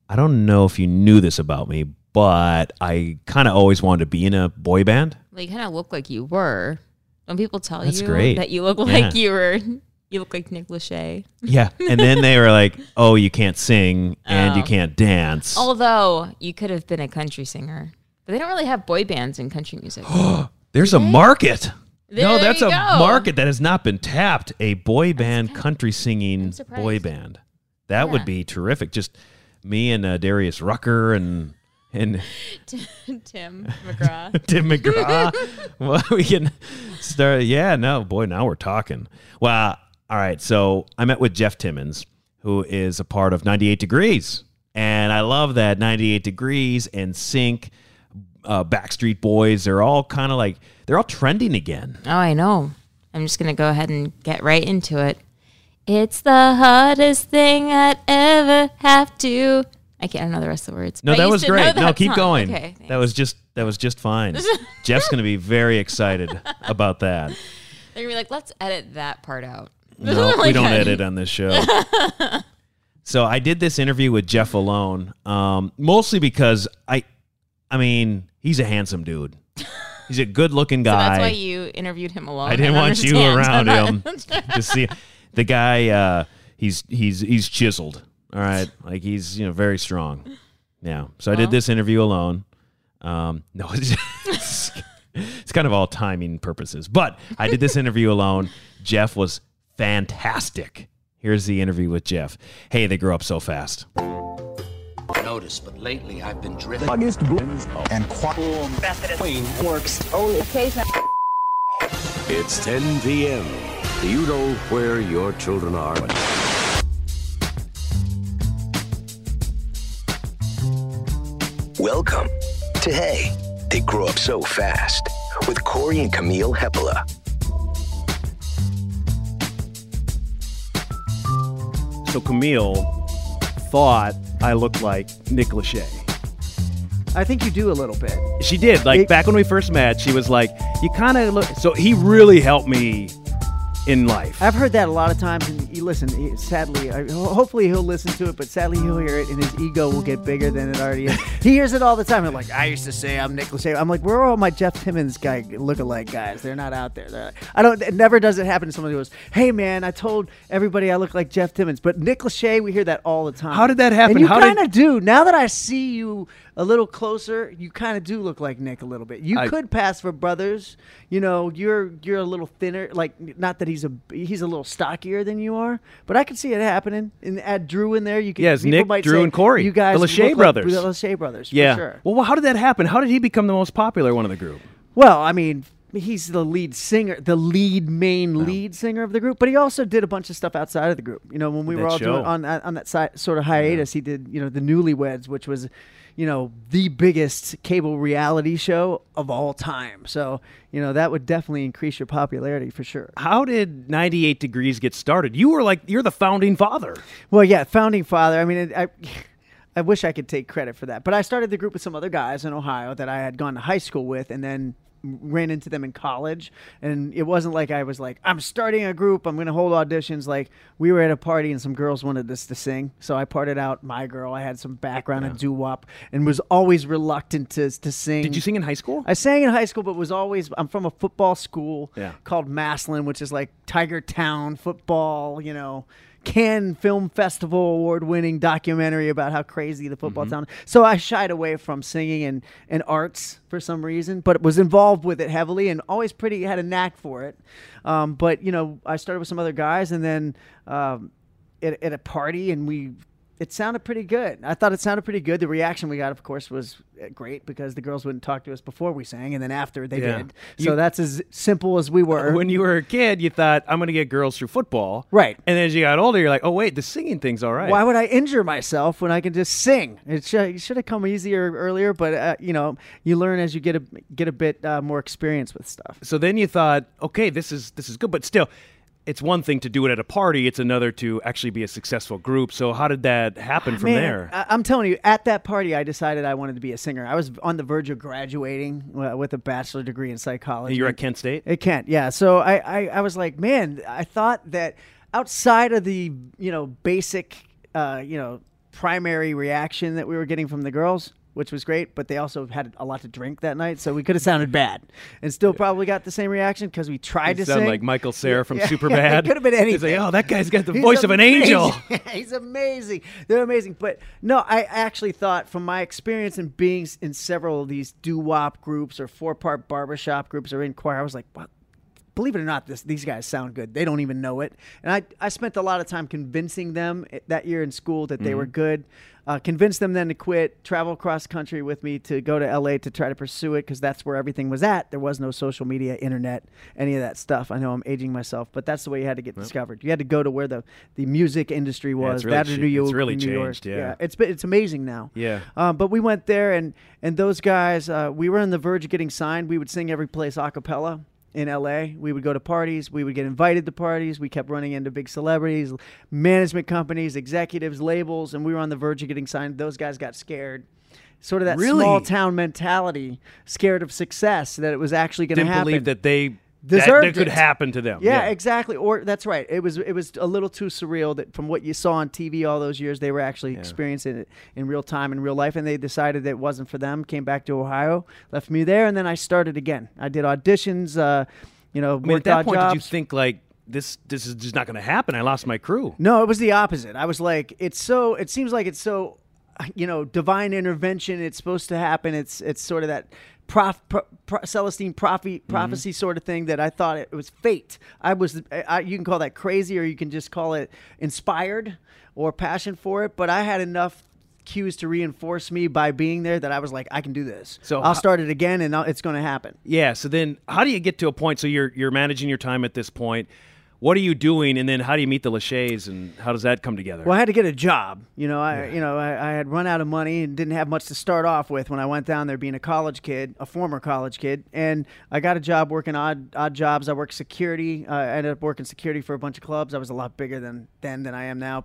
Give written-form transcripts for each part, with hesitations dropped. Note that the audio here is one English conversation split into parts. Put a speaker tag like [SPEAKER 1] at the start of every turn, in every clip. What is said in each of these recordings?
[SPEAKER 1] I don't know if you knew this about me, but I kind of always wanted to be in a boy band.
[SPEAKER 2] Well, you kind of look like you were. Don't people tell
[SPEAKER 1] That's
[SPEAKER 2] you
[SPEAKER 1] great.
[SPEAKER 2] that you look like you were? You look like Nick Lachey.
[SPEAKER 1] Yeah. And then they were like, oh, you can't sing and you can't dance.
[SPEAKER 2] Although you could have been a country singer. But they don't really have boy bands in country music.
[SPEAKER 1] There's a market.
[SPEAKER 2] There
[SPEAKER 1] That's
[SPEAKER 2] you
[SPEAKER 1] a
[SPEAKER 2] go.
[SPEAKER 1] market that has not been tapped. A boy band, country singing
[SPEAKER 2] surprised.
[SPEAKER 1] boy band. That would be terrific. Just me and Darius Rucker and
[SPEAKER 2] Tim McGraw.
[SPEAKER 1] Tim McGraw. Well, we can start. Yeah, no, boy, now we're talking. Well, all right. So I met with Jeff Timmons, who is a part of 98 Degrees. And I love that 98 Degrees and Sync, Backstreet Boys, they're all kind of like, they're all trending again.
[SPEAKER 2] Oh, I know. I'm just going to go ahead and get right into it. It's the hardest thing I'd ever have to. I can't know the rest of the words.
[SPEAKER 1] No,
[SPEAKER 2] I
[SPEAKER 1] that
[SPEAKER 2] used
[SPEAKER 1] was
[SPEAKER 2] to know
[SPEAKER 1] great.
[SPEAKER 2] that
[SPEAKER 1] No, keep
[SPEAKER 2] song.
[SPEAKER 1] going.
[SPEAKER 2] Okay,
[SPEAKER 1] that was just fine. Jeff's going to be very excited about that.
[SPEAKER 2] They're going to be like, let's edit that part out.
[SPEAKER 1] No, we don't edit on this show. So I did this interview with Jeff alone, mostly because I mean, he's a handsome dude. He's a good-looking
[SPEAKER 2] So
[SPEAKER 1] guy.
[SPEAKER 2] that's why you interviewed him alone.
[SPEAKER 1] I didn't
[SPEAKER 2] don't
[SPEAKER 1] want you
[SPEAKER 2] understand.
[SPEAKER 1] around him to see the guy. He's chiseled. All right, like he's very strong. Yeah. So I did this interview alone. No, it's kind of all timing purposes, but I did this interview alone. Jeff was fantastic. Here's the interview with Jeff. Hey, they grow up so fast.
[SPEAKER 3] Notice, but lately I've been driven.
[SPEAKER 4] And
[SPEAKER 3] Queen
[SPEAKER 4] works.
[SPEAKER 5] It's 10 p.m. Do you know where your children are?
[SPEAKER 6] Welcome to Hey, They Grow Up So Fast with Corey and Camille Heppola.
[SPEAKER 1] So Camille thought I looked like Nick Lachey.
[SPEAKER 7] I think you do a little bit.
[SPEAKER 1] She did. Like, back when we first met, she was like, you kind of look... So he really helped me in life.
[SPEAKER 7] I've heard that a lot of times, and listen, sadly, hopefully he'll listen to it, but sadly he'll hear it, and his ego will get bigger than it already is. He hears it all the time. Like, I used to say I'm Nick Lachey. I'm like, where are all my Jeff Timmons lookalike guys? They're not out there. It never does it happen to somebody who goes, hey, man, I told everybody I look like Jeff Timmons. But Nick Lachey, we hear that all the time.
[SPEAKER 1] How did that happen?
[SPEAKER 7] And you kind of do. Now that I see you a little closer, you kind of do look like Nick a little bit. You could pass for brothers. You're a little thinner. Like, not that he's a little stockier than you are, but I could see it happening. And add Drew in there. You could.
[SPEAKER 1] Yes,
[SPEAKER 7] people
[SPEAKER 1] Nick,
[SPEAKER 7] might
[SPEAKER 1] Drew,
[SPEAKER 7] say,
[SPEAKER 1] and Corey.
[SPEAKER 7] You guys
[SPEAKER 1] the Lachey
[SPEAKER 7] look
[SPEAKER 1] brothers.
[SPEAKER 7] Like the Lachey brothers.
[SPEAKER 1] Yeah.
[SPEAKER 7] For sure.
[SPEAKER 1] Well, how did that happen? How did he become the most popular one of the group?
[SPEAKER 7] Well, I mean, he's the lead singer, the main lead singer of the group, but he also did a bunch of stuff outside of the group. When we were all doing on that sort of hiatus, he did, the Newlyweds, which was, the biggest cable reality show of all time. So, that would definitely increase your popularity for sure.
[SPEAKER 1] How did 98 Degrees get started? You're the founding father.
[SPEAKER 7] Well, yeah, founding father. I mean, I wish I could take credit for that. But I started the group with some other guys in Ohio that I had gone to high school with, and then ran into them in college. And it wasn't like I was like, I'm starting a group, I'm going to hold auditions. Like, we were at a party and some girls wanted us to sing. So I parted out my girl. I had some background in doo-wop and was always reluctant to sing.
[SPEAKER 1] Did you sing in high school?
[SPEAKER 7] I sang in high school, but I'm from a football school called Massillon, which is like Tiger Town football, Cannes Film Festival award-winning documentary about how crazy the football town is. So I shied away from singing and arts for some reason, but was involved with it heavily and always had a knack for it. But, I started with some other guys, and then at a party, and it sounded pretty good. I thought it sounded pretty good. The reaction we got, of course, was great because the girls wouldn't talk to us before we sang, and then after they did. So that's as simple as we were.
[SPEAKER 1] When you were a kid, you thought, I'm going to get girls through football.
[SPEAKER 7] Right.
[SPEAKER 1] And then as you got older, you're like, oh, wait, the singing thing's all right.
[SPEAKER 7] Why would I injure myself when I can just sing? It should have come easier earlier, but, you learn as you get a bit more experience with stuff.
[SPEAKER 1] So then you thought, okay, this is good, but still, it's one thing to do it at a party. It's another to actually be a successful group. So how did that happen from there?
[SPEAKER 7] I'm telling you, at that party, I decided I wanted to be a singer. I was on the verge of graduating with a bachelor degree in psychology.
[SPEAKER 1] You're at Kent State?
[SPEAKER 7] At Kent, yeah. So I was like, man, I thought that outside of the, basic, primary reaction that we were getting from the girls, which was great, but they also had a lot to drink that night, so we could have sounded bad and still probably got the same reaction because we tried to
[SPEAKER 1] sound
[SPEAKER 7] sing.
[SPEAKER 1] like Michael Cera from Superbad.
[SPEAKER 7] It could have been anything.
[SPEAKER 1] He's like, oh, that guy's got the voice of an angel.
[SPEAKER 7] He's amazing. They're amazing. But no, I actually thought from my experience in being in several of these doo-wop groups or 4-part barbershop groups or in choir, I was like, wow, believe it or not, these guys sound good. They don't even know it. And I spent a lot of time convincing them that year in school that they were good. Convinced them then to quit, travel across country with me to go to L.A. to try to pursue it because that's where everything was at. There was no social media, internet, any of that stuff. I know I'm aging myself, but that's the way you had to get discovered. You had to go to where the music industry was.
[SPEAKER 1] It's really changed. Yeah.
[SPEAKER 7] It's amazing now.
[SPEAKER 1] Yeah.
[SPEAKER 7] But we went there, and those guys, we were on the verge of getting signed. We would sing every place a cappella. In LA, we would go to parties. We would get invited to parties. We kept running into big celebrities, management companies, executives, labels, and we were on the verge of getting signed. Those guys got scared. Sort of that small town mentality, scared of success, that it was actually going to happen.
[SPEAKER 1] Didn't believe that they
[SPEAKER 7] deserved
[SPEAKER 1] that could
[SPEAKER 7] it.
[SPEAKER 1] happen to them.
[SPEAKER 7] Yeah, exactly. Or that's right. It was a little too surreal that from what you saw on TV all those years, they were actually experiencing it in real time, in real life, and they decided that it wasn't for them. Came back to Ohio, left me there, and then I started again. I did auditions.
[SPEAKER 1] At
[SPEAKER 7] Worked
[SPEAKER 1] that
[SPEAKER 7] odd
[SPEAKER 1] point,
[SPEAKER 7] jobs.
[SPEAKER 1] did you think like this is just not going to happen? I lost my crew.
[SPEAKER 7] No, it was the opposite. I was like, it seems like it's so, divine intervention. It's supposed to happen. It's sort of that Celestine prophecy sort of thing that I thought it was fate. You can call that crazy, or you can just call it inspired or passion for it. But I had enough cues to reinforce me by being there that I was like, I can do this. So I'll start it again, and it's going to happen.
[SPEAKER 1] Yeah. So then, how do you get to a point? So you're managing your time at this point. What are you doing, and then how do you meet the Lachey's, and how does that come together?
[SPEAKER 7] Well, I had to get a job. I had run out of money and didn't have much to start off with when I went down there, being a former college kid, and I got a job working odd jobs. I worked security. I ended up working security for a bunch of clubs. I was a lot bigger than I am now,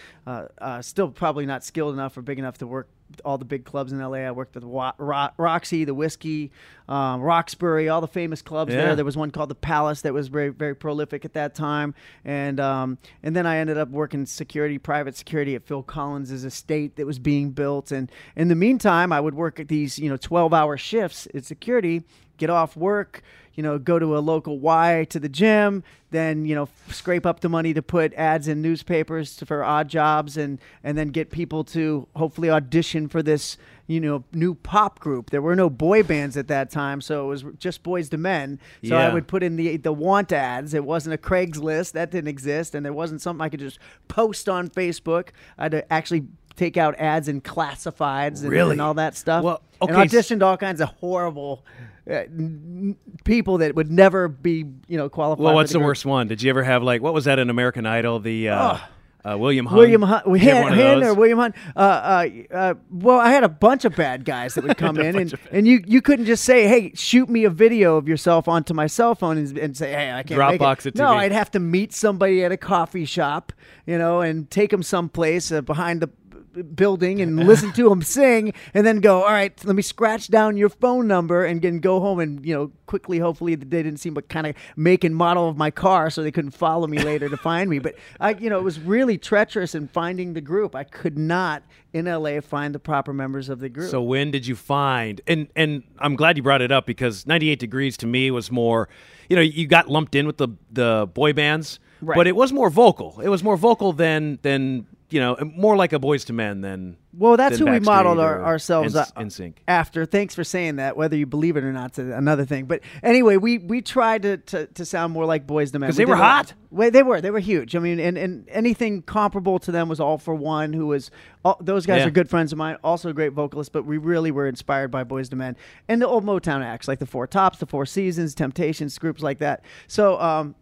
[SPEAKER 7] but still probably not skilled enough or big enough to work all the big clubs in LA. I worked with Roxy, the Whiskey, Roxbury, all the famous clubs there. There was one called the Palace that was very, very prolific at that time. And then I ended up working private security at Phil Collins' estate that was being built. And in the meantime, I would work at these 12-hour shifts at security, get off work, go to a local Y to the gym, then, scrape up the money to put ads in newspapers for odd jobs and then get people to hopefully audition for this, new pop group. There were no boy bands at that time, so it was just Boys to Men. So I would put in the want ads. It wasn't a Craigslist. That didn't exist, and there wasn't something I could just post on Facebook. I had to actually take out ads in classifieds and all that stuff.
[SPEAKER 1] Well, okay.
[SPEAKER 7] And auditioned all kinds of horrible people that would never be, qualified.
[SPEAKER 1] Well, what's the worst one? Did you ever have what was that in American Idol? The William Hunt.
[SPEAKER 7] William Hunt. William Hunt. Well, I had a bunch of bad guys that would come in, and you couldn't just say, "Hey, shoot me a video of yourself onto my cell phone," and say, "Hey, I can't
[SPEAKER 1] Dropbox
[SPEAKER 7] make it."
[SPEAKER 1] it to
[SPEAKER 7] No,
[SPEAKER 1] me.
[SPEAKER 7] I'd have to meet somebody at a coffee shop, and take them someplace behind the building and listen to them sing, and then go, all right, let me scratch down your phone number and then go home and quickly, hopefully they didn't see what kind of make and model of my car so they couldn't follow me later to find me. But it was really treacherous in finding the group. I could not in LA find the proper members of the group.
[SPEAKER 1] So when did you find, and I'm glad you brought it up, because 98 Degrees to me was more, you got lumped in with the boy bands,
[SPEAKER 7] right,
[SPEAKER 1] but it was more vocal. It was more vocal than more like a Boys to Men than.
[SPEAKER 7] Well, that's
[SPEAKER 1] than
[SPEAKER 7] who we
[SPEAKER 1] Backstreet
[SPEAKER 7] modeled
[SPEAKER 1] or
[SPEAKER 7] ourselves
[SPEAKER 1] NSYNC.
[SPEAKER 7] after. Thanks for saying that. Whether you believe it or not, is another thing. But anyway, we tried to sound more like Boys to Men.
[SPEAKER 1] Because they were hot.
[SPEAKER 7] Well, they were huge. I mean, and anything comparable to them was All for One, who was those guys are good friends of mine, also great vocalists. But we really were inspired by Boys to Men and the old Motown acts like the Four Tops, the Four Seasons, Temptations, groups like that. So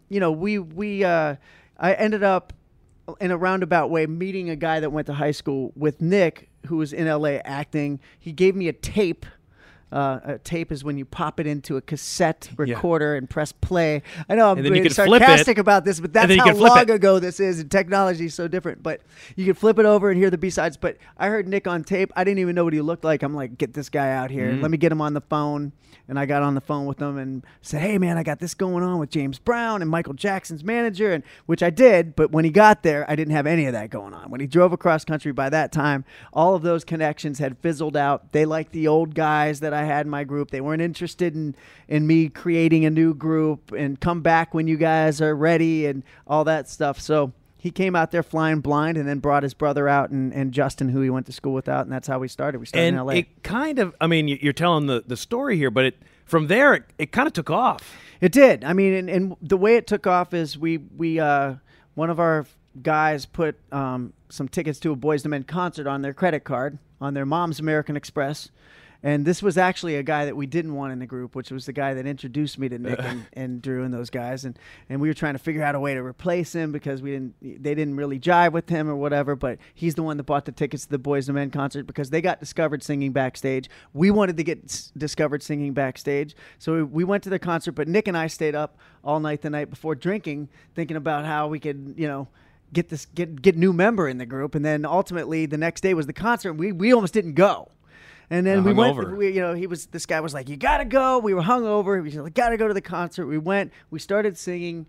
[SPEAKER 7] I ended up, in a roundabout way, meeting a guy that went to high school with Nick, who was in LA acting. He gave me a tape A tape is when you pop it into a cassette recorder and press play. I know I'm
[SPEAKER 1] And then you
[SPEAKER 7] being
[SPEAKER 1] can flip
[SPEAKER 7] sarcastic
[SPEAKER 1] it,
[SPEAKER 7] about this, but
[SPEAKER 1] and then
[SPEAKER 7] that's
[SPEAKER 1] you
[SPEAKER 7] how
[SPEAKER 1] can flip
[SPEAKER 7] long
[SPEAKER 1] it.
[SPEAKER 7] ago this is, and technology is so different. But you can flip it over and hear the B-sides. But I heard Nick on tape. I didn't even know what he looked like. I'm like, get this guy out here. Let me get him on the phone. And I got on the phone with him and said, hey, man, I got this going on with James Brown and Michael Jackson's manager, and which I did. But when he got there, I didn't have any of that going on. When he drove across country, by that time, all of those connections had fizzled out. They liked the old guys that I had in my group. They weren't interested in me creating a new group and come back when you guys are ready and all that stuff. So he came out there flying blind and then brought his brother out and Justin, who he went to school with, out, and that's how we started. We started in L.A.
[SPEAKER 1] it kind of, I mean, you're telling the story here, but from there, it kind of took off.
[SPEAKER 7] It did. I mean, and the way it took off is we one of our guys put some tickets to a Boyz II Men concert on their credit card, on their mom's American Express. And this was actually a guy that we didn't want in the group, which was the guy that introduced me to Nick and Drew and those guys. And we were trying to figure out a way to replace him because they didn't really jive with him or whatever. But he's the one that bought the tickets to the Boyz II Men concert because they got discovered singing backstage. We wanted to get discovered singing backstage. So we went to the concert, but Nick and I stayed up all night the night before drinking, thinking about how we could, get new member in the group. And then ultimately the next day was the concert. And we almost didn't go. And then we went, this guy was like, you got to go. We were hungover. We said, got to go to the concert. We went, we started singing.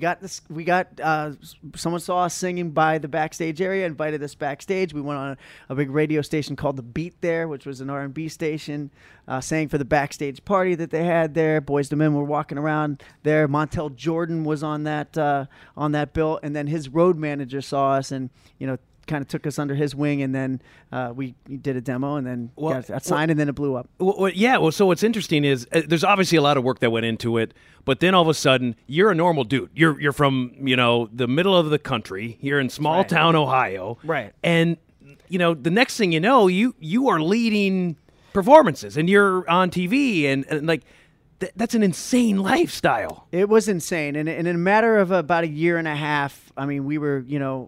[SPEAKER 7] Someone saw us singing by the backstage area, invited us backstage. We went on a big radio station called The Beat there, which was an R&B station, sang for the backstage party that they had there. Boyz II Men were walking around there. Montel Jordan was on that bill. And then his road manager saw us and, kind of took us under his wing, and then we did a demo, and then got signed, and then it blew up.
[SPEAKER 1] So what's interesting is there's obviously a lot of work that went into it, but then all of a sudden you're a normal dude. You're from the middle of the country. You're in small town Ohio,
[SPEAKER 7] right?
[SPEAKER 1] And the next thing you know, you are leading performances, and you're on TV, and like. That's an insane lifestyle.
[SPEAKER 7] It was insane, and in a matter of about a year and a half, I mean, we were,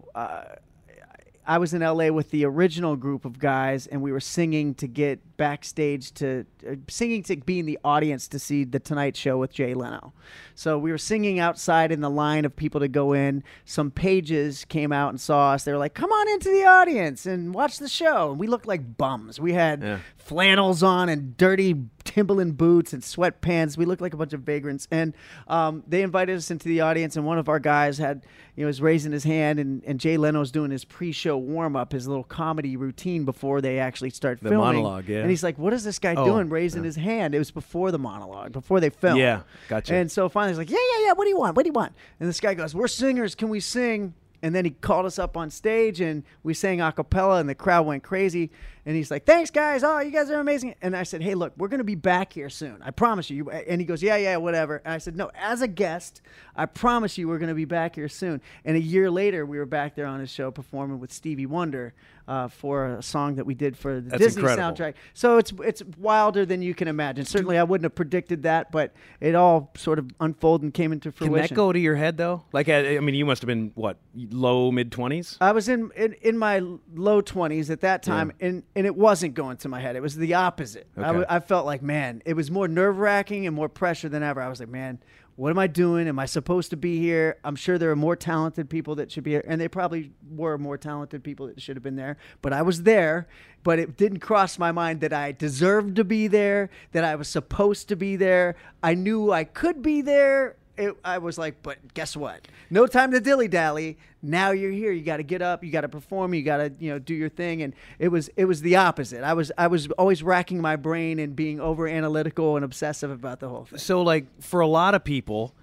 [SPEAKER 7] I was in LA with the original group of guys, and we were singing to get backstage singing to be in the audience to see The Tonight Show with Jay Leno. So we were singing outside in the line of people to go in. Some pages came out and saw us. They were like, come on into the audience and watch the show. And we looked like bums. We had flannels on and dirty Timberland boots and sweatpants. We looked like a bunch of vagrants. And they invited us into the audience, and one of our guys was raising his hand, and Jay Leno was doing his pre-show warm-up, his little comedy routine before they actually start filming.
[SPEAKER 1] The monologue, yeah.
[SPEAKER 7] And he's like, what is this guy doing raising his hand? It was before the monologue, before they filmed.
[SPEAKER 1] Yeah, gotcha.
[SPEAKER 7] And so finally he's like, yeah, what do you want? What do you want? And this guy goes, we're singers. Can we sing? And then he called us up on stage, and we sang a cappella, and the crowd went crazy. And he's like, thanks, guys. Oh, you guys are amazing. And I said, hey, look, we're going to be back here soon. I promise you. And he goes, yeah, whatever. And I said, no, as a guest, I promise you we're going to be back here soon. And a year later, we were back there on his show performing with Stevie Wonder for a song that we did for the Disney soundtrack. So it's wilder than you can imagine. Certainly, I wouldn't have predicted that, but it all sort of unfolded and came into fruition.
[SPEAKER 1] Can that go to your head, though? Like, I mean, you must have been, what, low, mid-20s?
[SPEAKER 7] I was in my low 20s at that time, and it wasn't going to my head. It was the opposite.
[SPEAKER 1] Okay.
[SPEAKER 7] I felt like, man, it was more nerve-wracking and more pressure than ever. I was like, man, what am I doing? Am I supposed to be here? I'm sure there are more talented people that should be here, and they probably were more talented people that should have been there. But I was there, but it didn't cross my mind that I deserved to be there, that I was supposed to be there. I knew I could be there. I was like, but guess what? No time to dilly-dally. Now you're here. You got to get up. You got to perform. You got to do your thing. And it was the opposite. I was always racking my brain and being over analytical and obsessive about the whole thing.
[SPEAKER 1] So like for a lot of people,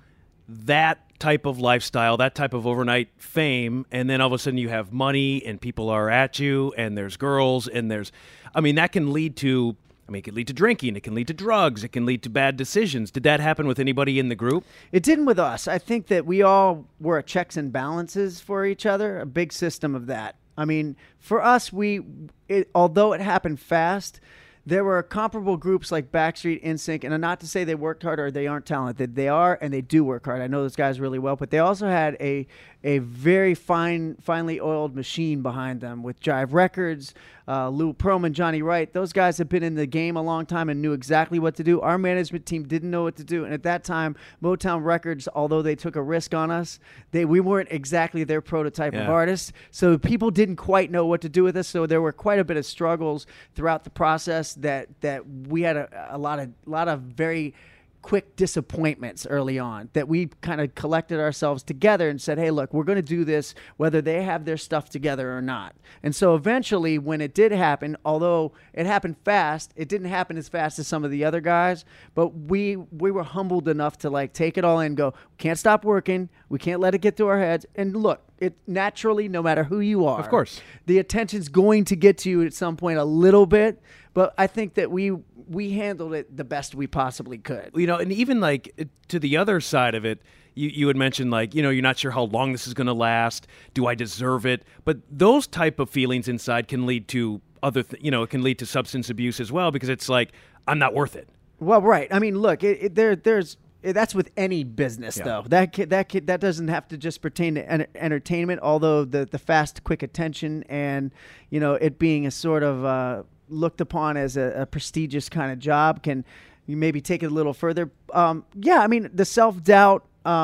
[SPEAKER 1] that type of lifestyle, that type of overnight fame, and then all of a sudden you have money and people are at you and there's girls and that can lead to. It can lead to drinking. It can lead to drugs. It can lead to bad decisions. Did that happen with anybody in the group?
[SPEAKER 7] It didn't with us. I think that we all were checks and balances for each other, a big system of that. I mean, for us, although it happened fast, there were comparable groups like Backstreet, NSYNC, and not to say they worked hard or they aren't talented. They are, and they do work hard. I know those guys really well, but they also had a a very finely oiled machine behind them with Jive Records, Lou Pearlman, Johnny Wright. Those guys have been in the game a long time and knew exactly what to do. Our management team didn't know what to do. And at that time, Motown Records, although they took a risk on us, we weren't exactly their prototype of artists. So people didn't quite know what to do with us. So there were quite a bit of struggles throughout the process that we had a lot of very quick disappointments early on, that we kind of collected ourselves together and said, hey, look, we're going to do this whether they have their stuff together or not. And so eventually when it did happen, although it happened fast, it didn't happen as fast as some of the other guys, but we were humbled enough to like take it all in and go, can't stop working. We can't let it get to our heads. And look, it naturally, no matter who you are,
[SPEAKER 1] of course,
[SPEAKER 7] the attention's going to get to you at some point a little bit. But I think that we handled it the best we possibly could.
[SPEAKER 1] You know, and even like to the other side of it, you had mentioned like, you know, you're not sure how long this is going to last. Do I deserve it? But those type of feelings inside can lead to it can lead to substance abuse as well, because it's like, I'm not worth it.
[SPEAKER 7] Well, right. I mean, look, there's that's with any business, though. That doesn't have to just pertain to entertainment, although the fast, quick attention and, you know, it being a sort of looked upon as a prestigious kind of job can you maybe take it a little further. I mean, the self-doubt,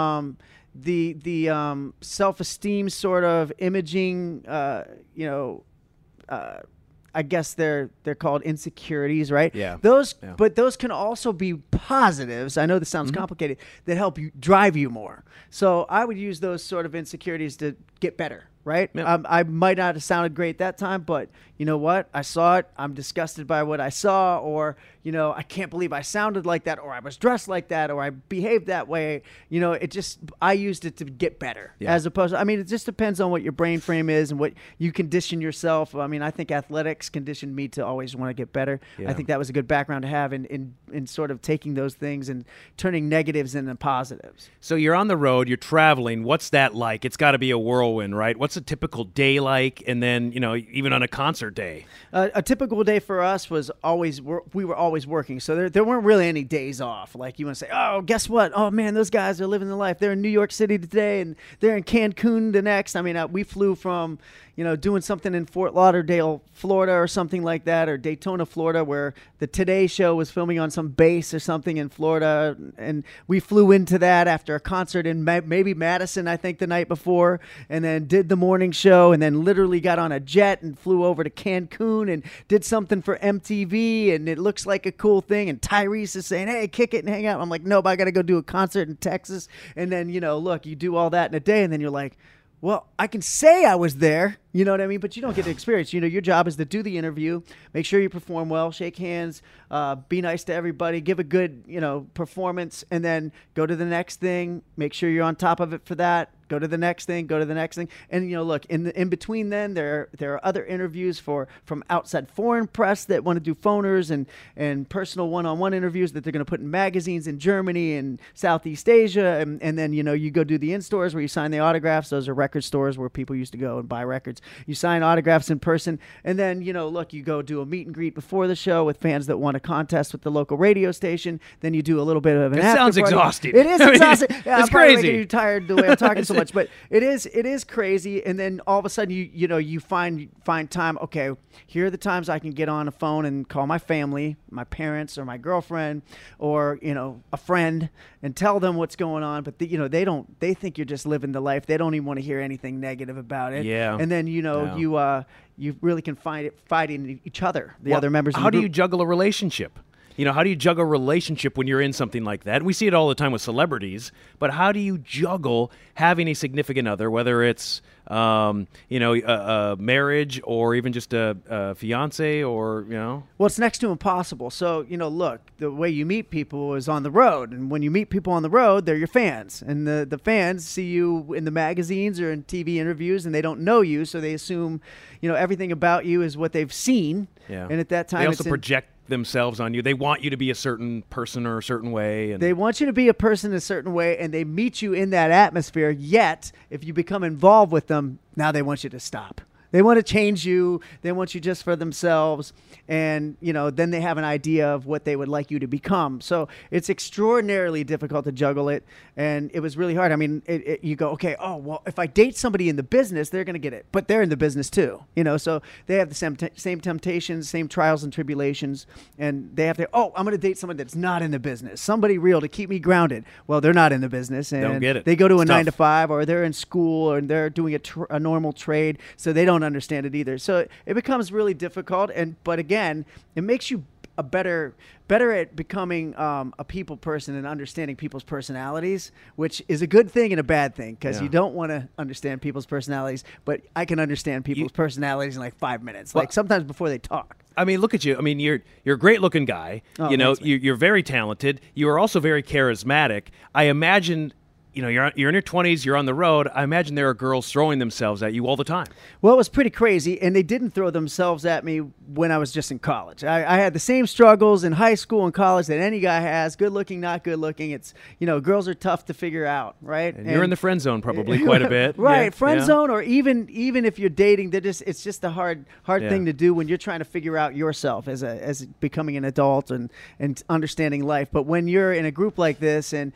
[SPEAKER 7] the self-esteem sort of imaging, I guess they're called insecurities, right?
[SPEAKER 1] Yeah.
[SPEAKER 7] But those can also be positives. I know this sounds complicated, that help you drive you more. So I would use those sort of insecurities to get better, right?
[SPEAKER 1] Yep.
[SPEAKER 7] I might not have sounded great that time, but you know what? I saw it. I'm disgusted by what I saw, or, you know, I can't believe I sounded like that, or I was dressed like that, or I behaved that way. You know, I used it to get better, as opposed to, I mean, it just depends on what your brain frame is and what you condition yourself. I mean, I think athletics conditioned me to always want to get better.
[SPEAKER 1] Yeah.
[SPEAKER 7] I think that was a good background to have in sort of taking those things and turning negatives into positives.
[SPEAKER 1] So you're on the road, you're traveling. What's that like? It's got to be a whirlwind, right? What's a typical day like? And then, you know, even on a concert day.
[SPEAKER 7] A typical day for us was we were always working. So there weren't really any days off. Like you want to say, oh, guess what? Oh, man, those guys are living the life. They're in New York City today and they're in Cancun the next. I mean, we flew from, you know, doing something in Fort Lauderdale, Florida or something like that, or Daytona, Florida, where the Today Show was filming on some base or something in Florida. And we flew into that after a concert in maybe Madison, I think, the night before, and then did the morning show, and then literally got on a jet and flew over to Cancun and did something for MTV, and it looks like a cool thing. And Tyrese is saying, hey, kick it and hang out. I'm like, nope, I got to go do a concert in Texas. And then, you know, look, you do all that in a day, and then you're like, well, I can say I was there, you know what I mean? But you don't get to experience. You know, your job is to do the interview, make sure you perform well, shake hands, be nice to everybody, give a good, you know, performance, and then go to the next thing, make sure you're on top of it for that. Go to the next thing, and, you know, look, in between then there are other interviews from outside foreign press that want to do phoners and personal one-on-one interviews that they're going to put in magazines in Germany and Southeast Asia, and then, you know, you go do the in-stores where you sign the autographs. Those are record stores where people used to go and buy records. You sign autographs in person, and then, you know, look, you go do a meet and greet before the show with fans that won a contest with the local radio station. Then you do a little bit of an after
[SPEAKER 1] sounds
[SPEAKER 7] party.
[SPEAKER 1] exhausting.
[SPEAKER 7] It is exhausting. Yeah,
[SPEAKER 1] it's
[SPEAKER 7] I'm probably
[SPEAKER 1] crazy.
[SPEAKER 7] making you tired the way I'm talking so much, but it is crazy. And then all of a sudden you find time. Okay, here are the times I can get on a phone and call my family, my parents or my girlfriend, or, you know, a friend, and tell them what's going on. But they think you're just living the life. They don't even want to hear anything negative about it.
[SPEAKER 1] Yeah.
[SPEAKER 7] And then, you know, you really can find it fighting each other, the other members of the
[SPEAKER 1] group. How do you juggle a relationship? You know, how do you juggle a relationship when you're in something like that? We see it all the time with celebrities, but how do you juggle having a significant other, whether it's, a marriage or even just a fiance or, you know?
[SPEAKER 7] Well, it's next to impossible. So, you know, look, the way you meet people is on the road. And when you meet people on the road, they're your fans. And the fans see you in the magazines or in TV interviews, and they don't know you, so they assume, you know, everything about you is what they've seen.
[SPEAKER 1] Yeah.
[SPEAKER 7] And at that time,
[SPEAKER 1] they also project themselves on you. They want you to be a certain person or a certain way. And
[SPEAKER 7] they want you to be a person a certain way, and they meet you in that atmosphere. Yet, if you become involved with them, now they want you to stop. They want to change you. They want you just for themselves. And, then they have an idea of what they would like you to become. So it's extraordinarily difficult to juggle it. And it was really hard. I mean, you go, okay, well, if I date somebody in the business, they're going to get it. But they're in the business too, so they have the same temptations, same trials and tribulations. And they have to, I'm going to date someone that's not in the business, somebody real to keep me grounded. Well, they're not in the business. And
[SPEAKER 1] don't get it.
[SPEAKER 7] They go to
[SPEAKER 1] It's
[SPEAKER 7] a
[SPEAKER 1] tough.
[SPEAKER 7] 9-to-5, or they're in school, or they're doing a normal trade. So they don't understand it either. So it becomes really difficult. But again, it makes you better at becoming a people person and understanding people's personalities, which is a good thing and a bad thing, because you don't want to understand people's personalities, but I can understand people's personalities in like 5 minutes, like sometimes before they talk.
[SPEAKER 1] I mean, look at you. I mean, you're a great looking guy.
[SPEAKER 7] Oh,
[SPEAKER 1] thanks,
[SPEAKER 7] man.
[SPEAKER 1] you're very talented. You are also very charismatic. I imagine, you're in your 20s, you're on the road. I imagine there are girls throwing themselves at you all the time.
[SPEAKER 7] Well, it was pretty crazy, and they didn't throw themselves at me when I was just in college. I had the same struggles in high school and college that any guy has, good looking, not good looking. It's, girls are tough to figure out, right?
[SPEAKER 1] And you're in the friend zone probably quite a bit.
[SPEAKER 7] Right,
[SPEAKER 1] Yeah,
[SPEAKER 7] friend
[SPEAKER 1] yeah.
[SPEAKER 7] zone, or even if you're dating, it's just a hard thing to do when you're trying to figure out yourself as becoming an adult and understanding life. But when you're in a group like this and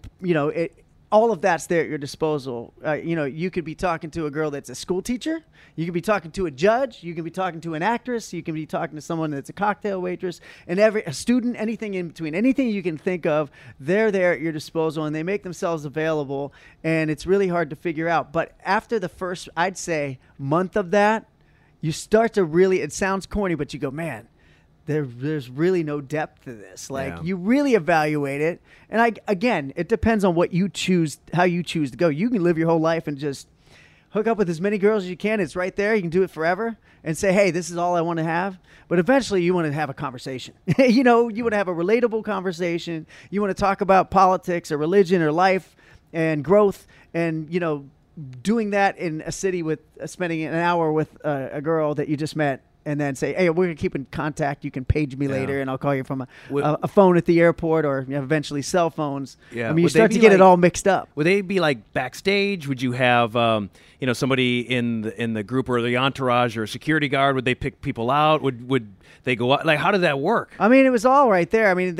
[SPEAKER 7] all of that's there at your disposal. You could be talking to a girl that's a school teacher. You could be talking to a judge. You can be talking to an actress. You can be talking to someone that's a cocktail waitress. And a student, anything in between, anything you can think of, they're there at your disposal, and they make themselves available. And it's really hard to figure out. But after the first, I'd say, month of that, you start to really, it sounds corny, but you go, man, there's really no depth to this. Like, you really evaluate it. And again, it depends on what you choose, how you choose to go. You can live your whole life and just hook up with as many girls as you can. It's right there. You can do it forever and say, hey, this is all I want to have. But eventually you want to have a conversation. You want to have a relatable conversation. You want to talk about politics or religion or life and growth, and, doing that in a city with spending an hour with a girl that you just met. And then say, hey, we're going to keep in contact. You can page me later, and I'll call you from a phone at the airport, or eventually cell phones.
[SPEAKER 1] Yeah.
[SPEAKER 7] I mean, you
[SPEAKER 1] Would
[SPEAKER 7] start
[SPEAKER 1] they
[SPEAKER 7] to
[SPEAKER 1] be
[SPEAKER 7] get it
[SPEAKER 1] like-
[SPEAKER 7] all mixed up.
[SPEAKER 1] Would they be like backstage? Would you have somebody in the group or the entourage or a security guard? Would they pick people out? Would they go out? Like, how did that work?
[SPEAKER 7] I mean, it was all right there. I mean,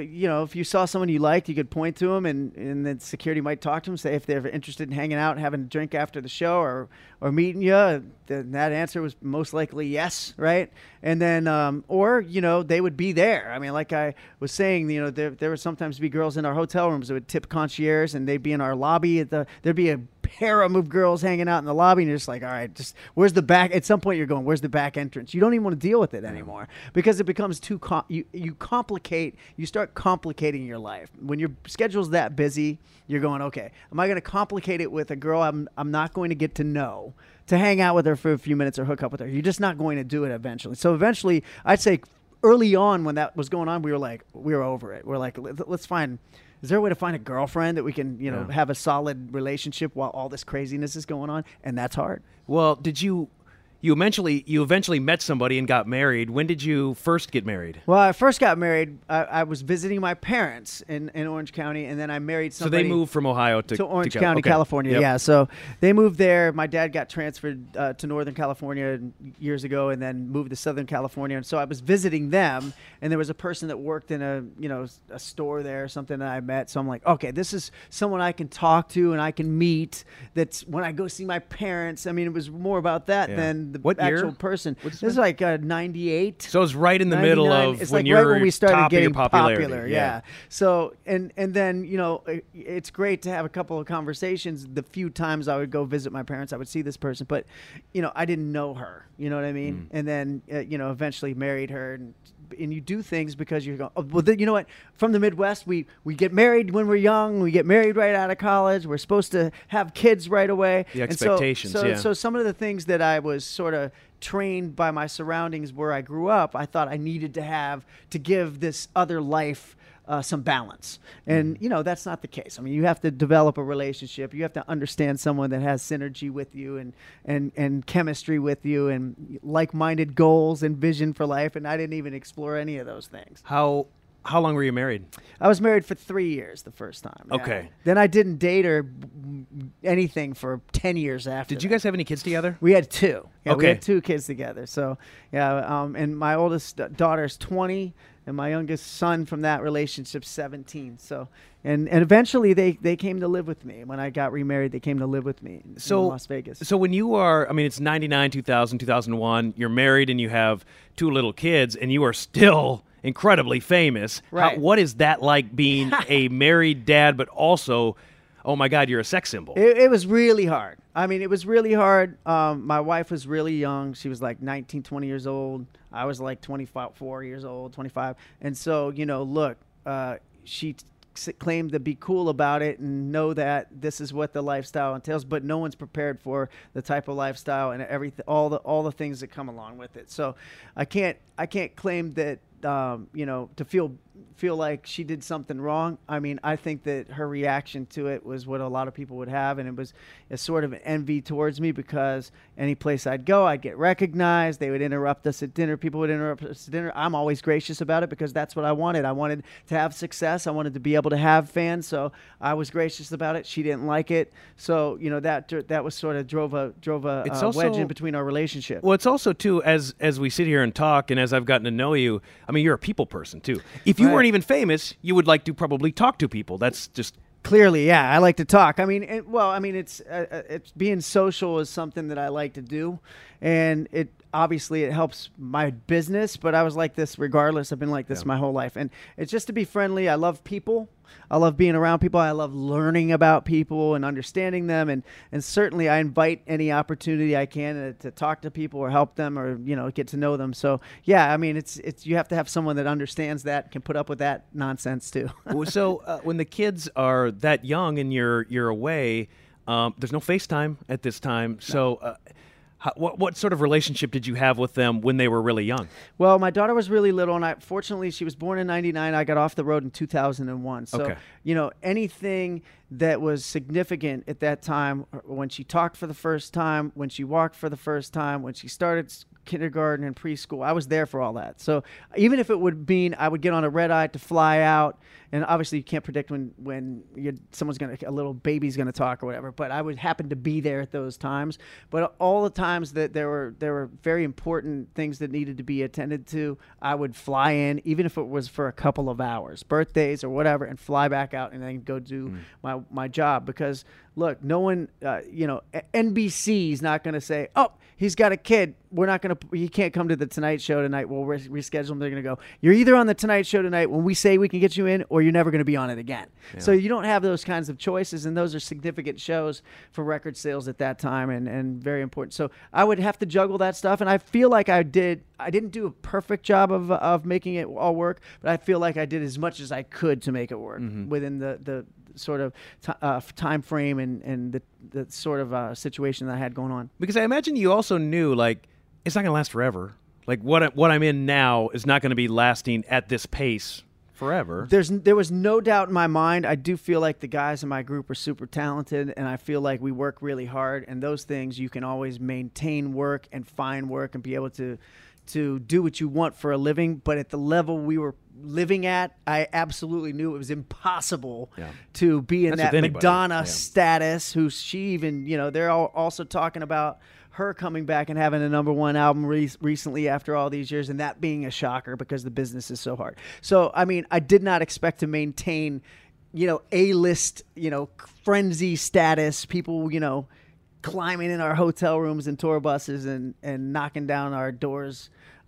[SPEAKER 7] if you saw someone you liked, you could point to them, and then security might talk to them, say if they're interested in hanging out and having a drink after the show or meeting you. Then that answer was most likely yes, right? And then, or they would be there. I mean, like I was saying, there would sometimes be girls in our hotel rooms that would tip concierge, and they'd be in our lobby. There'd be a harem of girls hanging out in the lobby, and you're just like, all right, just where's the back? At some point, you're going, where's the back entrance? You don't even want to deal with it anymore because it becomes too you complicate. You start complicating your life when your schedule's that busy. You're going, okay, am I going to complicate it with a girl I'm not going to get to know, to hang out with her for a few minutes or hook up with her? You're just not going to do it eventually. So eventually, I'd say early on when that was going on, we were over it. We're like, let's find. Is there a way to find a girlfriend that we can, have a solid relationship while all this craziness is going on? And that's hard.
[SPEAKER 1] Well, did you eventually met somebody and got married? When did you first get married?
[SPEAKER 7] Well, I first got married. I was visiting my parents in Orange County, and then I married somebody.
[SPEAKER 1] So they moved from Ohio to
[SPEAKER 7] Orange County,
[SPEAKER 1] okay.
[SPEAKER 7] California.
[SPEAKER 1] Yep.
[SPEAKER 7] Yeah, so they moved there. My dad got transferred to Northern California years ago, and then moved to Southern California. And so I was visiting them, and there was a person that worked in a store there or something that I met. So I'm like, okay, this is someone I can talk to and I can meet. That's when I go see my parents. I mean, it was more about that than the
[SPEAKER 1] What
[SPEAKER 7] actual
[SPEAKER 1] year?
[SPEAKER 7] person.
[SPEAKER 1] What's
[SPEAKER 7] This is like 98.
[SPEAKER 1] So it's right in the middle
[SPEAKER 7] 99.
[SPEAKER 1] of
[SPEAKER 7] It's
[SPEAKER 1] when
[SPEAKER 7] like
[SPEAKER 1] you're
[SPEAKER 7] right when we started
[SPEAKER 1] top of your
[SPEAKER 7] getting
[SPEAKER 1] popularity.
[SPEAKER 7] popular. Yeah. So and then it's great to have a couple of conversations. The few times I would go visit my parents, I would see this person, but I didn't know her. You know what I mean? And then eventually married her, and you do things because you're going, oh, well, then, you know what? From the Midwest, we get married when we're young. We get married right out of college. We're supposed to have kids right away.
[SPEAKER 1] The
[SPEAKER 7] And so-
[SPEAKER 1] expectations,
[SPEAKER 7] so,
[SPEAKER 1] yeah.
[SPEAKER 7] So some of the things that I was sort of trained by my surroundings where I grew up, I thought I needed to have to give this other life some balance. And, that's not the case. I mean, you have to develop a relationship. You have to understand someone that has synergy with you and chemistry with you and like-minded goals and vision for life. And I didn't even explore any of those things.
[SPEAKER 1] How
[SPEAKER 4] How long were you married?
[SPEAKER 7] I was married for 3 years the first time. Yeah.
[SPEAKER 4] Okay.
[SPEAKER 7] Then I didn't date her anything for 10 years after.
[SPEAKER 4] Did you guys have any kids together?
[SPEAKER 7] We had 2. Yeah,
[SPEAKER 4] Okay.
[SPEAKER 7] we had 2 kids together. So, yeah, and my oldest daughter's 20, and my youngest son from that relationship 17. So, and eventually they came to live with me. When I got remarried, they came to live with me in Las Vegas.
[SPEAKER 4] So when you are, I mean, it's 99, 2000, 2001, you're married and you have 2 little kids, and you are still incredibly famous.
[SPEAKER 7] Right.
[SPEAKER 4] What is that like being a married dad, but also, oh my God, you're a sex symbol?
[SPEAKER 7] It was really hard. I mean, it was really hard. My wife was really young. She was like 19, 20 years old. I was like 24 years old, 25. And so, look, she claimed to be cool about it and know that this is what the lifestyle entails, but no one's prepared for the type of lifestyle and everything, all the things that come along with it. So I can't claim that, to feel like she did something wrong. I mean, I think that her reaction to it was what a lot of people would have, and it was a sort of an envy towards me, because any place I'd go, I'd get recognized. They would interrupt us at dinner. People would interrupt us at dinner. I'm always gracious about it because that's what I wanted. I wanted to have success. I wanted to be able to have fans, so I was gracious about it. She didn't like it, so that was sort of drove a wedge in between our relationship.
[SPEAKER 4] Well, it's also too, as we sit here and talk, and as I've gotten to know you, I mean, you're a people person too. If you weren't even famous, you would like to probably talk to people. That's just
[SPEAKER 7] clearly, yeah. I like to talk. I mean, it's being social is something that I like to do, and it helps my business. But I was like this regardless. I've been like this my whole life, and it's just to be friendly. I love people. I love being around people. I love learning about people and understanding them. And certainly I invite any opportunity I can to talk to people or help them or, get to know them. So, yeah, I mean, it's you have to have someone that understands that, can put up with that nonsense too.
[SPEAKER 4] So when the kids are that young and you're away, there's no FaceTime at this time. No. So what sort of relationship did you have with them when they were really young?
[SPEAKER 7] Well, my daughter was really little, and fortunately, she was born in 99. I got off the road in 2001. So, anything that was significant at that time, when she talked for the first time, when she walked for the first time, when she started kindergarten and preschool, I was there for all that. So even if it would mean I would get on a red eye to fly out, and obviously you can't predict when a little baby's gonna talk or whatever, but I would happen to be there at those times. But all the times that there were very important things that needed to be attended to, I would fly in, even if it was for a couple of hours, birthdays or whatever, and fly back out and then go do my job. Because look, no one, NBC is not going to say, oh, he's got a kid. He can't come to the Tonight Show tonight. We'll reschedule him. They're going to go, you're either on the Tonight Show tonight when we say we can get you in, or you're never going to be on it again. Yeah. So you don't have those kinds of choices, and those are significant shows for record sales at that time and very important. So I would have to juggle that stuff, and I feel like I didn't do a perfect job of making it all work, but I feel like I did as much as I could to make it work within the sort of time frame and the sort of situation that I had going on.
[SPEAKER 4] Because I imagine you also knew, like, it's not going to last forever. Like, what I'm in now is not going to be lasting at this pace forever.
[SPEAKER 7] There was no doubt in my mind. I do feel like the guys in my group are super talented, and I feel like we work really hard, and those things you can always maintain work and find work and be able to do what you want for a living. But at the level we were living at, I absolutely knew it was impossible to be in that Madonna status, who she even, they're all also talking about her coming back and having a #1 album recently after all these years, and that being a shocker because the business is so hard. So, I mean, I did not expect to maintain, A-list, frenzy status, people, climbing in our hotel rooms and tour buses and knocking down our doors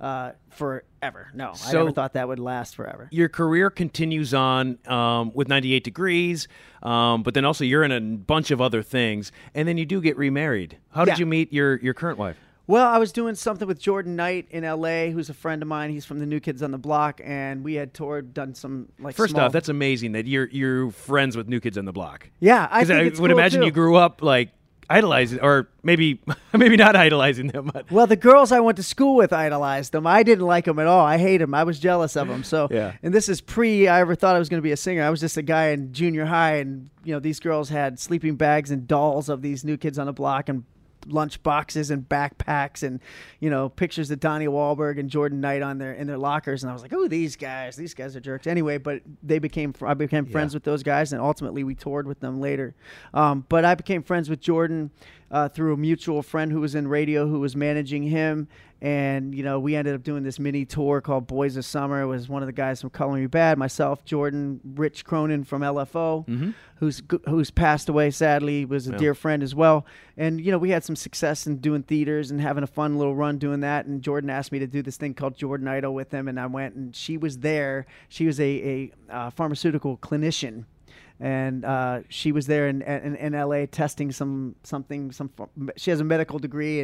[SPEAKER 7] forever. No, I never thought that would last forever.
[SPEAKER 4] Your career continues on with 98 Degrees, but then also you're in a bunch of other things, and then you do get remarried. How did you meet your current wife?
[SPEAKER 7] Well, I was doing something with Jordan Knight in L.A., who's a friend of mine. He's from the New Kids on the Block, and we had toured, done some
[SPEAKER 4] First off, that's amazing that you're friends with New Kids on the Block.
[SPEAKER 7] Yeah, I think it's
[SPEAKER 4] would
[SPEAKER 7] cool
[SPEAKER 4] imagine
[SPEAKER 7] too.
[SPEAKER 4] You grew up idolizing, or maybe not idolizing them. But.
[SPEAKER 7] Well, the girls I went to school with idolized them. I didn't like them at all. I hate them. I was jealous of them. So, and this is I ever thought I was going to be a singer. I was just a guy in junior high, and these girls had sleeping bags and dolls of these New Kids on the Block and lunch boxes and backpacks and, pictures of Donnie Wahlberg and Jordan Knight in their lockers. And I was like, oh, these guys are jerks. Anyway, but I became friends with those guys, and ultimately we toured with them later. But I became friends with Jordan through a mutual friend who was in radio who was managing him. And, we ended up doing this mini tour called Boys of Summer. It was one of the guys from Color Me Bad, myself, Jordan, Rich Cronin from LFO, who's passed away, sadly, was a dear friend as well. And, we had some success in doing theaters and having a fun little run doing that. And Jordan asked me to do this thing called Jordan Idol with him. And I went, and she was there. She was a pharmaceutical clinician. And she was there in LA testing something. She has a medical degree,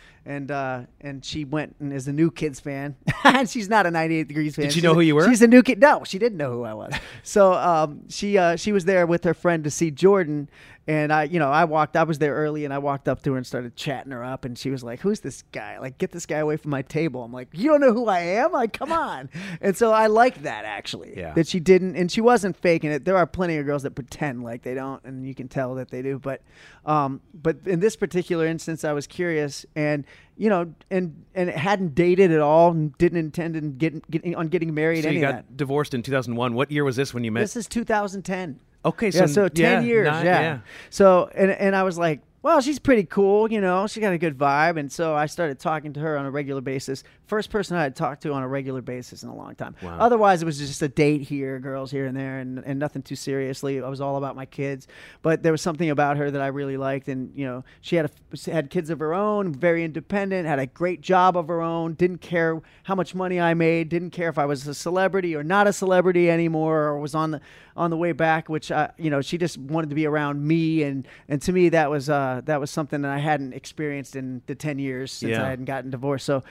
[SPEAKER 7] and she went and is a New Kids fan. And she's not a 98 Degrees fan.
[SPEAKER 4] Did she know who you were?
[SPEAKER 7] She's a New Kid. No, she didn't know who I was. So she was there with her friend to see Jordan. And I was there early, and I walked up to her and started chatting her up, and she was like, who's this guy? Like, get this guy away from my table. I'm like, you don't know who I am? Like, come on. And so I liked that, actually, that she didn't, and she wasn't faking it. There are plenty of girls that pretend like they don't, and you can tell that they do. But in this particular instance, I was curious, and and hadn't dated at all, and didn't intend on getting married.
[SPEAKER 4] So
[SPEAKER 7] any
[SPEAKER 4] you
[SPEAKER 7] of
[SPEAKER 4] got
[SPEAKER 7] that.
[SPEAKER 4] divorced in 2001. What year was this when you met?
[SPEAKER 7] This is 2010.
[SPEAKER 4] Okay,
[SPEAKER 7] so 10 years, So, and I was like, well, she's pretty cool, she got a good vibe. And so I started talking to her on a regular basis. First person I had talked to on a regular basis in a long time. Wow. Otherwise, it was just a date here, girls here and there, and nothing too seriously. It was all about my kids. But there was something about her that I really liked. And, she had kids of her own, very independent, had a great job of her own, didn't care how much money I made, didn't care if I was a celebrity or not a celebrity anymore, or was on the way back, which, she just wanted to be around me. And to me, that was something that I hadn't experienced in the 10 years since I hadn't gotten divorced. So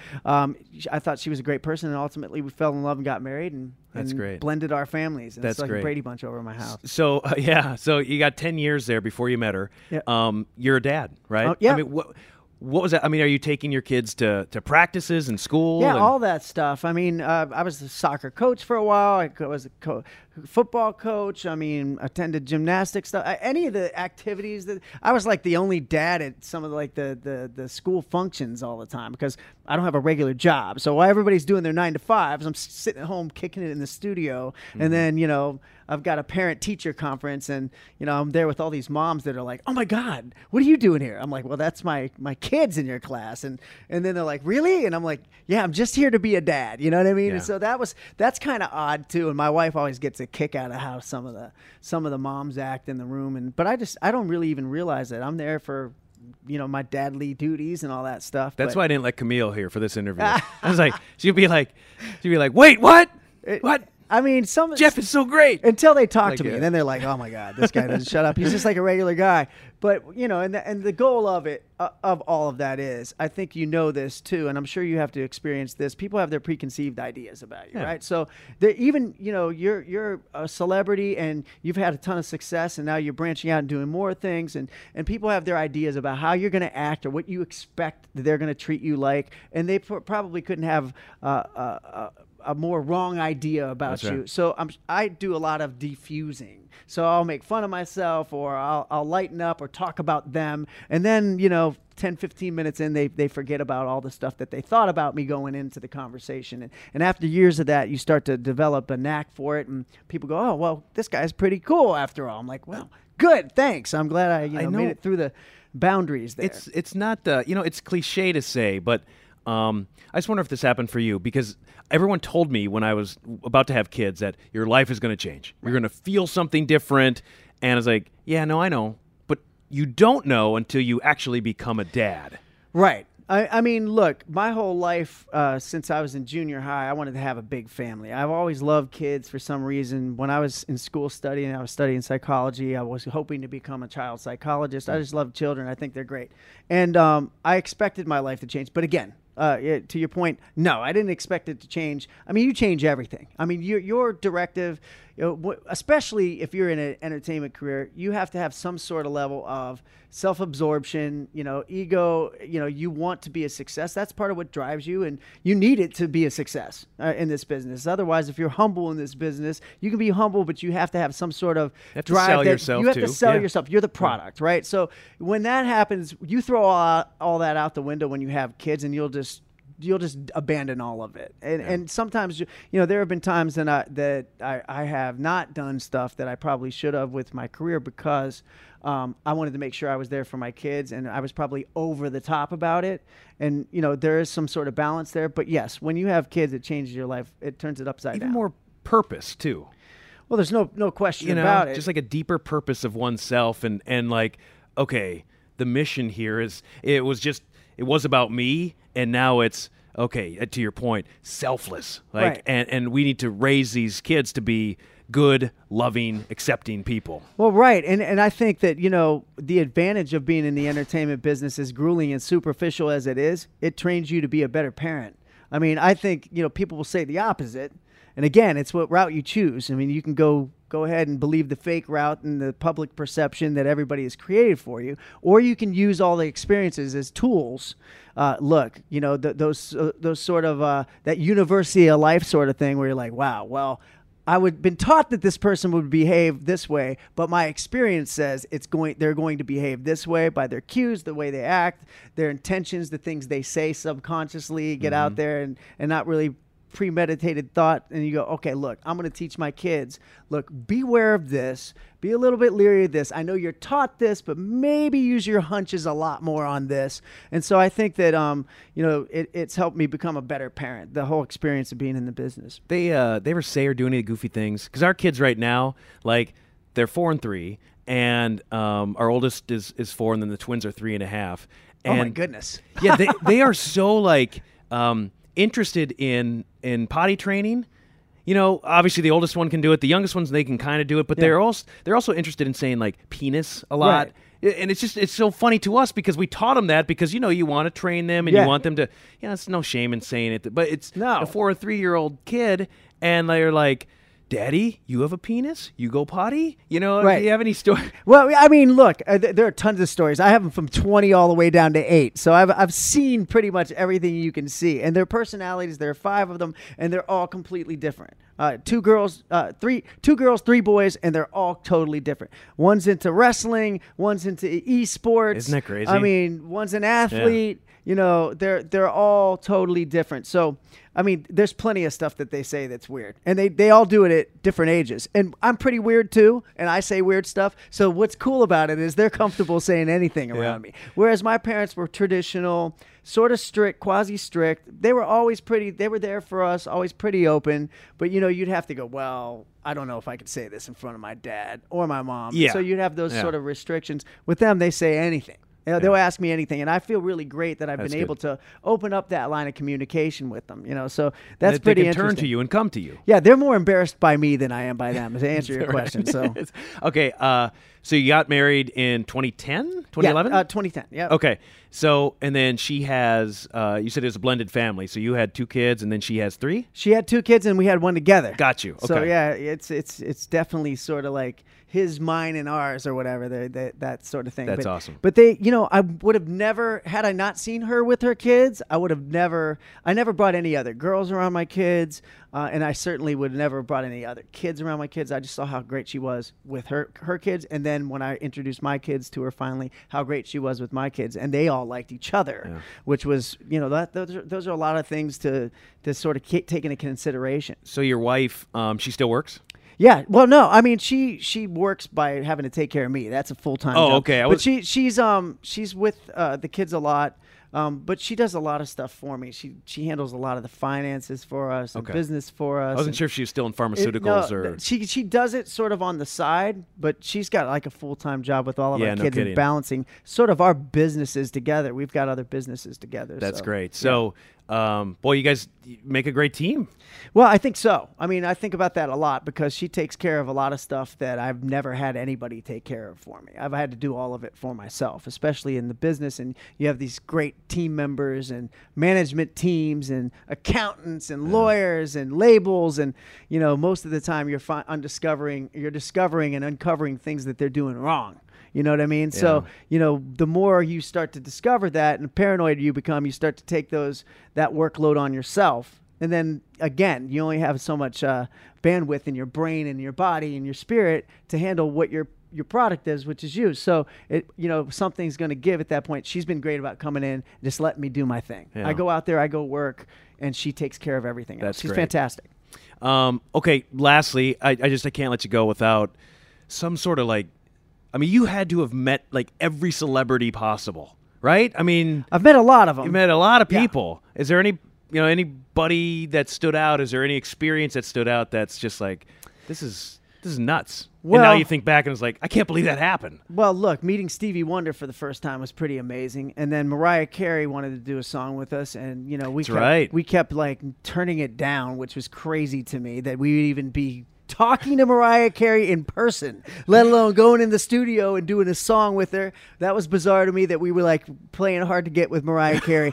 [SPEAKER 7] I thought she was a great person, and ultimately we fell in love and got married, and
[SPEAKER 4] That's great.
[SPEAKER 7] Blended our families. And
[SPEAKER 4] That's
[SPEAKER 7] it's like
[SPEAKER 4] great.
[SPEAKER 7] a Brady Bunch over my house.
[SPEAKER 4] So so you got 10 years there before you met her.
[SPEAKER 7] Yeah.
[SPEAKER 4] You're a dad, right?
[SPEAKER 7] Yeah.
[SPEAKER 4] I mean, what was that? I mean, are you taking your kids to practices and school?
[SPEAKER 7] Yeah, all that stuff. I mean, I was a soccer coach for a while. I was a football coach. I mean, attended gymnastics stuff. Any of the activities that I was like the only dad at some of the school functions all the time, because I don't have a regular job. So while everybody's doing their 9 to 5s, I'm sitting at home kicking it in the studio. Mm-hmm. And then, I've got a parent-teacher conference, and, I'm there with all these moms that are like, oh, my God, what are you doing here? I'm like, well, that's my kids in your class. And then they're like, really? And I'm like, yeah, I'm just here to be a dad. You know what I mean?
[SPEAKER 4] Yeah.
[SPEAKER 7] And so that's kind of odd, too. And my wife always gets a kick out of how some of the moms act in the room. But I don't really even realize that. I'm there for my dadly duties and all that stuff.
[SPEAKER 4] That's why I didn't let Camille here for this interview. I was like, she'd be like, wait, what? What?
[SPEAKER 7] I mean,
[SPEAKER 4] Jeff is so great
[SPEAKER 7] until they talk to me, and then they're like, "Oh my God, this guy doesn't shut up. He's just like a regular guy." But and the goal of it, of all of that is, I think this too, and I'm sure you have to experience this. People have their preconceived ideas about you, right? So even you're a celebrity and you've had a ton of success, and now you're branching out and doing more things, and people have their ideas about how you're going to act or what you expect that they're going to treat you like, and they probably couldn't have a more wrong idea about you. Right. So I do a lot of defusing. So I'll make fun of myself, or I'll lighten up or talk about them. And then, 10, 15 minutes in, they forget about all the stuff that they thought about me going into the conversation. And after years of that, you start to develop a knack for it. And people go, oh, well, this guy's pretty cool after all. I'm like, well, good, thanks. I'm glad I made it through the boundaries there.
[SPEAKER 4] It's not, it's cliche to say, but I just wonder if this happened for you, because everyone told me when I was about to have kids that your life is going to change. You're going to feel something different. And I was like, yeah, no, I know. But you don't know until you actually become a dad.
[SPEAKER 7] Right. I mean, look, my whole life since I was in junior high, I wanted to have a big family. I've always loved kids for some reason. When I was in school studying, I was studying psychology. I was hoping to become a child psychologist. I just love children. I think they're great. And I expected my life to change. But again, to your point, no, I didn't expect it to change. I mean, you change everything. I mean, your directive, especially if you're in an entertainment career, you have to have some sort of level of self-absorption, ego. You want to be a success. That's part of what drives you, and you need it to be a success in this business. Otherwise, if you're humble in this business, you can be humble, but you have to have some sort of drive.
[SPEAKER 4] Sell yourself,
[SPEAKER 7] you have
[SPEAKER 4] too.
[SPEAKER 7] to sell yourself. You're the product, right? So when that happens, you throw all that out the window when you have kids, and you'll just abandon all of it. And sometimes, there have been times that I have not done stuff that I probably should have with my career because I wanted to make sure I was there for my kids, and I was probably over the top about it. And, there is some sort of balance there. But yes, when you have kids, it changes your life. It turns it upside down.
[SPEAKER 4] Even more purpose, too.
[SPEAKER 7] Well, there's no question about it.
[SPEAKER 4] Just like a deeper purpose of oneself, and like, okay, the mission here is it was about me, and now it's okay. To your point, selfless. Like,
[SPEAKER 7] right.
[SPEAKER 4] and we need to raise these kids to be good, loving, accepting people.
[SPEAKER 7] Well, right, and I think that the advantage of being in the entertainment business, as grueling and superficial as it is, it trains you to be a better parent. I mean, I think people will say the opposite. And again, it's what route you choose. I mean, you can go ahead and believe the fake route and the public perception that everybody has created for you, or you can use all the experiences as tools. Look, those sort of that university of life sort of thing where you're like, wow, well, I would been taught that this person would behave this way, but my experience says they're going to behave this way by their cues, the way they act, their intentions, the things they say subconsciously, get out there and not really premeditated thought. And you go, okay, look, I'm going to teach my kids, look, beware of this, be a little bit leery of this. I know you're taught this, but maybe use your hunches a lot more on this. And so I think that it's helped me become a better parent, the whole experience of being in the business.
[SPEAKER 4] They ever say or do any goofy things? Because our kids right now, like, they're 4 and 3, and our oldest is 4, and then the twins are 3.5. And
[SPEAKER 7] oh my goodness.
[SPEAKER 4] Yeah, they are so like interested in potty training. Obviously the oldest one can do it. The youngest ones, they can kind of do it, but they're also interested in saying like penis a lot. Right. And it's so funny to us because we taught them that because you want to train them and you want them to. It's no shame in saying it, but it's a 4 or 3-year-old kid, and they're like, Daddy, you have a penis? You go potty?
[SPEAKER 7] Right.
[SPEAKER 4] Do you have any story?
[SPEAKER 7] Well, I mean, look, there are tons of stories. I have them from 20 all the way down to 8. So I've seen pretty much everything you can see. And their personalities, there are 5 of them, and they're all completely different. 2 girls, 3 boys, and they're all totally different. One's into wrestling, one's into esports.
[SPEAKER 4] Isn't that crazy?
[SPEAKER 7] I mean, one's an athlete. Yeah. They're all totally different. So, I mean, there's plenty of stuff that they say that's weird. And they all do it at different ages. And I'm pretty weird too, and I say weird stuff. So what's cool about it is they're comfortable saying anything around me. Whereas my parents were traditional, sort of strict, quasi-strict. They were always they were there for us, always pretty open. But, you'd have to go, well, I don't know if I could say this in front of my dad or my mom.
[SPEAKER 4] Yeah.
[SPEAKER 7] So you'd have those sort of restrictions. With them, they say anything. They'll ask me anything, and I feel really great that I've been able to open up that line of communication with them. So that's
[SPEAKER 4] that
[SPEAKER 7] pretty
[SPEAKER 4] they can
[SPEAKER 7] interesting.
[SPEAKER 4] Turn to you and come to you.
[SPEAKER 7] Yeah, they're more embarrassed by me than I am by them. To answer your question, so
[SPEAKER 4] okay. So you got married in 2010, 2011?
[SPEAKER 7] 2010. Yeah.
[SPEAKER 4] Okay. So and then she has. You said it was a blended family. So you had 2 kids, and then she has 3.
[SPEAKER 7] She had 2 kids, and we had one together.
[SPEAKER 4] Got you. Okay.
[SPEAKER 7] So yeah, it's definitely sort of like his, mine, and ours, or whatever. That sort of thing.
[SPEAKER 4] That's awesome.
[SPEAKER 7] But I would have never, had I not seen her with her kids, I never brought any other girls around my kids, and I certainly would never have brought any other kids around my kids. I just saw how great she was with her kids, and then when I introduced my kids to her, finally, how great she was with my kids, and they all liked each other, which was, those are a lot of things to sort of take into consideration.
[SPEAKER 4] So your wife, she still works?
[SPEAKER 7] Yeah, well, no, I mean she works by having to take care of me. That's a full-time job.
[SPEAKER 4] Okay.
[SPEAKER 7] But she's with the kids a lot, but she does a lot of stuff for me. She handles a lot of the finances for us and business for us.
[SPEAKER 4] I wasn't sure if she was still in pharmaceuticals or.
[SPEAKER 7] She does it sort of on the side, but she's got like a full-time job with all of our kids and balancing sort of our businesses together. We've got other businesses together.
[SPEAKER 4] That's
[SPEAKER 7] so,
[SPEAKER 4] great. So. boy, you guys make a great team.
[SPEAKER 7] Well, I think so. I mean, I think about that a lot because she takes care of a lot of stuff that I've never had anybody take care of for me. I've had to do all of it for myself, especially in the business. And you have these great team members and management teams and accountants and lawyers and labels. And, most of the time you're discovering and uncovering things that they're doing wrong. You know what I mean? Yeah. So, the more you start to discover that and paranoid you become, you start to take that workload on yourself. And then, again, you only have so much bandwidth in your brain and your body and your spirit to handle what your product is, which is you. So, something's going to give at that point. She's been great about coming in, just letting me do my thing. Yeah. I go out there, I go work, and she takes care of everything else. She's fantastic.
[SPEAKER 4] Okay, lastly, I can't let you go without some sort of you had to have met every celebrity possible, right? I mean,
[SPEAKER 7] I've met a lot of them.
[SPEAKER 4] You've met a lot of people. Yeah. Is there anybody that stood out? Is there any experience that stood out that's just this is nuts? Well, and now you think back and it's I can't believe that happened.
[SPEAKER 7] Well, look, meeting Stevie Wonder for the first time was pretty amazing. And then Mariah Carey wanted to do a song with us, and we kept turning it down, which was crazy to me that we would even be talking to Mariah Carey in person, let alone going in the studio and doing a song with her. That was bizarre to me that we were playing hard to get with Mariah Carey.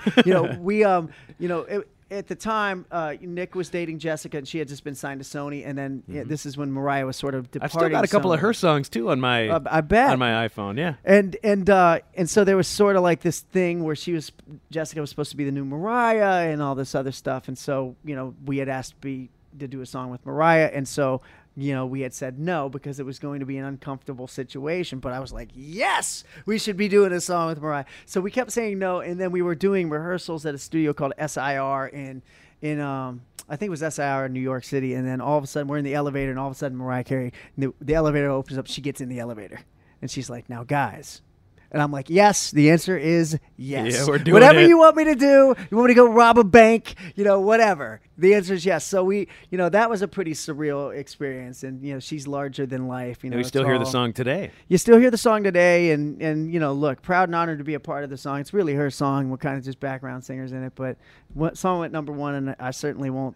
[SPEAKER 7] At the time, Nick was dating Jessica, and she had just been signed to Sony. And then this is when Mariah was sort of departing.
[SPEAKER 4] I've still got a couple of her songs too on my
[SPEAKER 7] I bet
[SPEAKER 4] on my iPhone. Yeah,
[SPEAKER 7] and so there was sort of this thing where Jessica was supposed to be the new Mariah and all this other stuff. And so we had asked to do a song with Mariah, and so we had said no because it was going to be an uncomfortable situation, but I was like, yes, we should be doing a song with Mariah. So we kept saying no, and then we were doing rehearsals at a studio called SIR in I think it was SIR in New York City, and then all of a sudden we're in the elevator, and all of a sudden Mariah Carey, the elevator opens up, she gets in the elevator, and she's like, now guys. And I'm like, yes, the answer is yes.
[SPEAKER 4] Yeah, we're doing
[SPEAKER 7] whatever
[SPEAKER 4] it.
[SPEAKER 7] You want me to do, you want me to go rob a bank, whatever. The answer is yes. So that was a pretty surreal experience. And, she's larger than life.
[SPEAKER 4] And we still hear the song today.
[SPEAKER 7] You still hear the song today. And look, proud and honored to be a part of the song. It's really her song. We're kind of just background singers in it. But song went number one, and I certainly won't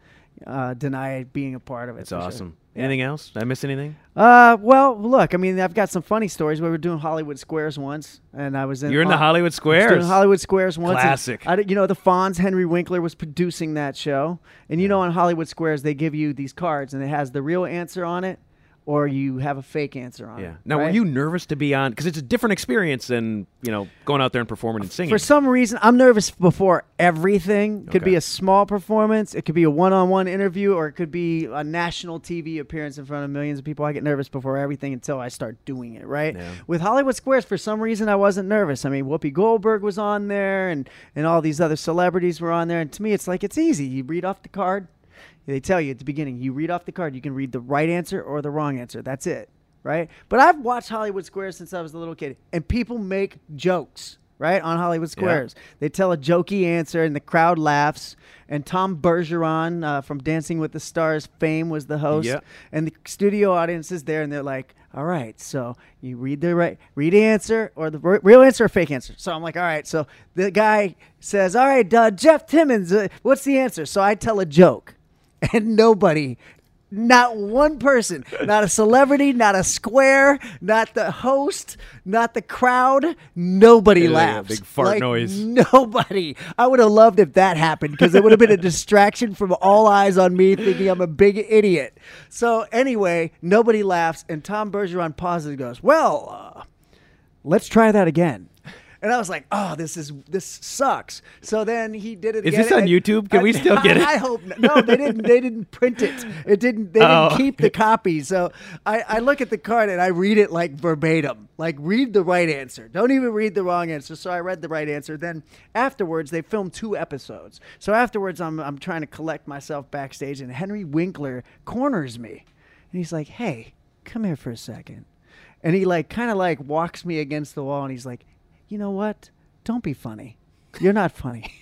[SPEAKER 7] deny being a part of it.
[SPEAKER 4] It's awesome. Sure. Anything else? Did I miss anything?
[SPEAKER 7] Well, look, I've got some funny stories. We were doing Hollywood Squares once, and I was in.
[SPEAKER 4] You're in the Hollywood Squares?
[SPEAKER 7] I was doing Hollywood Squares once.
[SPEAKER 4] Classic.
[SPEAKER 7] The Fonz, Henry Winkler, was producing that show. And on Hollywood Squares, they give you these cards, and it has the real answer on it, or you have a fake answer on it.
[SPEAKER 4] Now,
[SPEAKER 7] right?
[SPEAKER 4] Were you nervous to be on? Because it's a different experience than, going out there and performing and singing.
[SPEAKER 7] For some reason, I'm nervous before everything. It could be a small performance. It could be a one-on-one interview, or it could be a national TV appearance in front of millions of people. I get nervous before everything until I start doing it, right? Yeah. With Hollywood Squares, for some reason, I wasn't nervous. Whoopi Goldberg was on there, and all these other celebrities were on there. And to me, it's easy. You read off the card. They tell you at the beginning, you read off the card, you can read the right answer or the wrong answer. That's it, right? But I've watched Hollywood Squares since I was a little kid, and people make jokes, right, on Hollywood Squares. Yeah. They tell a jokey answer, and the crowd laughs. And Tom Bergeron from Dancing with the Stars fame was the host. Yeah. And the studio audience is there, and they're like, all right, so you read the answer or the real answer or fake answer. So I'm like, all right. So the guy says, all right, Jeff Timmons, what's the answer? So I tell a joke. And nobody, not one person, not a celebrity, not a square, not the host, not the crowd, nobody laughs.
[SPEAKER 4] Big fart noise.
[SPEAKER 7] Nobody. I would have loved if that happened because it would have been a distraction from all eyes on me thinking I'm a big idiot. So anyway, nobody laughs, and Tom Bergeron pauses and goes, well, let's try that again. And I was like, oh, this sucks. So then he did it again.
[SPEAKER 4] Is this on YouTube? Can we still get it?
[SPEAKER 7] I hope not. No, they didn't print it. They didn't keep the copy. So I look at the card and I read it verbatim. Read the right answer. Don't even read the wrong answer. So I read the right answer. Then afterwards, they filmed 2 episodes. So afterwards, I'm trying to collect myself backstage, and Henry Winkler corners me. And he's like, hey, come here for a second. And he kind of walks me against the wall, and he's like, you know what? Don't be funny. You're not funny.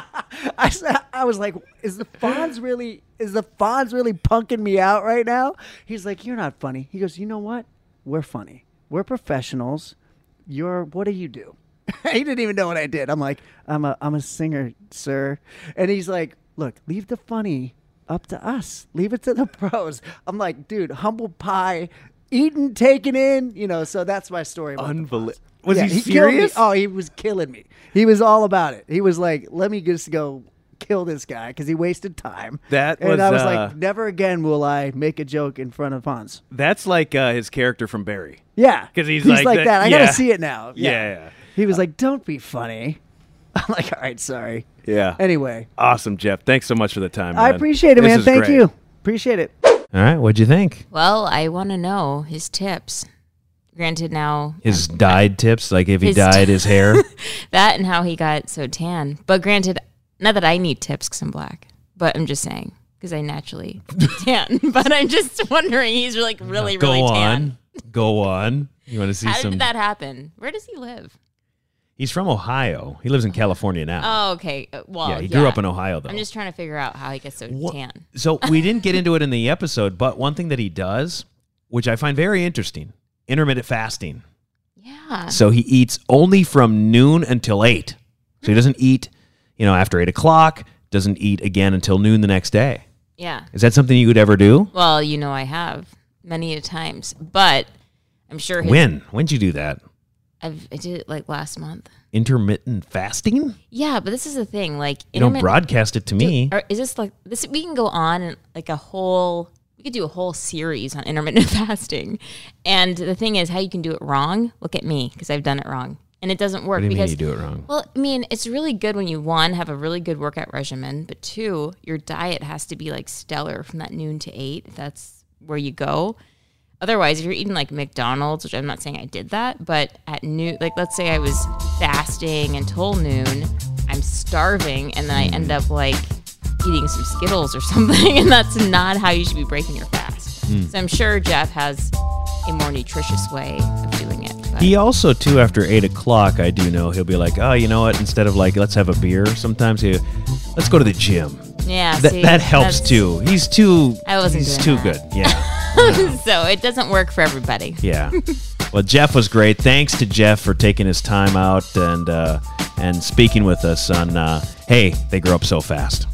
[SPEAKER 7] I was like, is the Fonz really punking me out right now? He's like, you're not funny. He goes, you know what? We're funny. We're professionals. What do you do? He didn't even know what I did. I'm like, I'm a singer, sir. And he's like, look, leave the funny up to us. Leave it to the pros. I'm like, dude, humble pie, eaten, taken in, so that's my story.
[SPEAKER 4] Unbelievable. Was
[SPEAKER 7] he
[SPEAKER 4] serious?
[SPEAKER 7] Oh, he was killing me. He was all about it. He was like, let me just go kill this guy because he wasted time.
[SPEAKER 4] And
[SPEAKER 7] I was like, never again will I make a joke in front of Hans.
[SPEAKER 4] That's like his character from Barry.
[SPEAKER 7] Yeah.
[SPEAKER 4] Because he's
[SPEAKER 7] like
[SPEAKER 4] like
[SPEAKER 7] that. I got to see it now.
[SPEAKER 4] Yeah.
[SPEAKER 7] He was like, don't be funny. I'm like, all right, sorry.
[SPEAKER 4] Yeah.
[SPEAKER 7] Anyway.
[SPEAKER 4] Awesome, Jeff. Thanks so much for the time, man.
[SPEAKER 7] I appreciate it, man. Thank you. Appreciate it.
[SPEAKER 1] All right. What'd you think?
[SPEAKER 2] Well, I want to know his tips. Granted, now
[SPEAKER 1] his dyed tips, like if he dyed his hair.
[SPEAKER 2] That and how he got so tan. But granted, not that I need tips because I'm black, but I'm just saying because I naturally tan. But I'm just wondering, he's like really tan.
[SPEAKER 1] Go on. You want to see
[SPEAKER 2] How did that happen? Where does he live?
[SPEAKER 1] He's from Ohio. He lives in California now.
[SPEAKER 2] Oh, okay. Well,
[SPEAKER 1] he grew up in Ohio, though.
[SPEAKER 2] I'm just trying to figure out how he gets so tan.
[SPEAKER 1] So we didn't get into it in the episode, but one thing that he does, which I find very interesting, intermittent fasting.
[SPEAKER 2] Yeah.
[SPEAKER 1] So he eats only from noon until 8. So he doesn't eat, after 8 o'clock, doesn't eat again until noon the next day.
[SPEAKER 2] Yeah.
[SPEAKER 1] Is that something you would ever do?
[SPEAKER 2] Well, I have many a times, but I'm sure.
[SPEAKER 1] When'd you do that?
[SPEAKER 2] I did it like last month.
[SPEAKER 1] Intermittent fasting?
[SPEAKER 2] Yeah, but this is the thing. Like,
[SPEAKER 1] you don't broadcast it to me.
[SPEAKER 2] Or is this like this? We can go on and like we could do a whole series on intermittent fasting. And the thing is, how you can do it wrong. Look at me, because I've done it wrong, and it doesn't work.
[SPEAKER 1] What do you
[SPEAKER 2] because
[SPEAKER 1] mean you do it wrong?
[SPEAKER 2] Well, I mean, it's really good when you, 1, have a really good workout regimen, but 2, your diet has to be like stellar from that noon to 8. If that's where you go. Otherwise, if you're eating like McDonald's, which I'm not saying I did that, but at noon, like let's say I was fasting until noon, I'm starving, and then I end up like eating some Skittles or something, and that's not how you should be breaking your fast. So I'm sure Jeff has a more nutritious way of doing it. But.
[SPEAKER 1] He also, too, after 8 o'clock, I do know, he'll be like, oh, you know what, instead of like, let's have a beer, sometimes let's go to the gym.
[SPEAKER 2] Yeah,
[SPEAKER 1] that helps too. He's too good. Yeah.
[SPEAKER 2] So it doesn't work for everybody.
[SPEAKER 1] Yeah. Well, Jeff was great. Thanks to Jeff for taking his time out and speaking with us on Hey, They Grow Up So Fast.